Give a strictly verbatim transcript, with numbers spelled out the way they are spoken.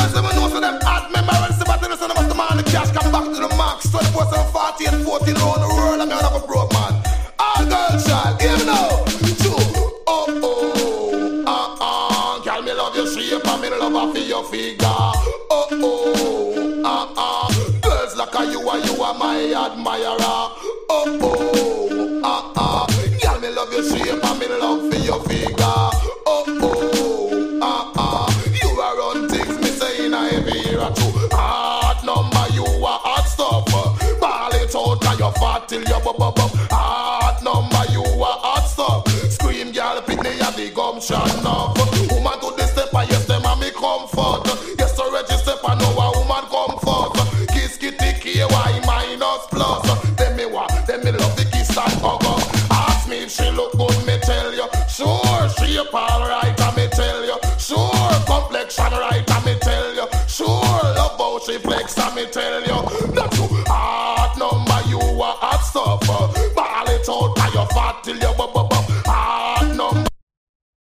girls, them know so them hot. Remember when Sebastian said them the man, the cash come back to the max. twenty-four, seven, forty, and fourteen around the world. I'm gonna have a broke man. All girls, child, give me now. Two, oh, oh, ah, ah. Girl, me love your shape and me love her for your figure. Oh, oh, ah, ah. Girls like you are, you are my admirer. Oh, oh, ah, ah. Girl, me love your shape and me love for your figure. Oh, oh, ah, ah. You are on things, me say in a heavy era too. Hard number, you are hot stuff. Ball it out and you fat till you bub bub bub. Hard number, you are hot stuff. Scream, girl, pick me a big gumption up. Woman to the step, and yes, them a me comfort. Yes, to register, I know a woman comfort. Kiss, kitty, K Y minus plus. Them me wa, them me love the kiss and hug. Ask me if she look good, me tell you. Sure, she all right, I me tell you. Sure, complexion right, I me tell you. Sure, love how she flex, I me tell you. Not too hard number, you are hot stuff. Ball it out, and you fat till you bub bub bub.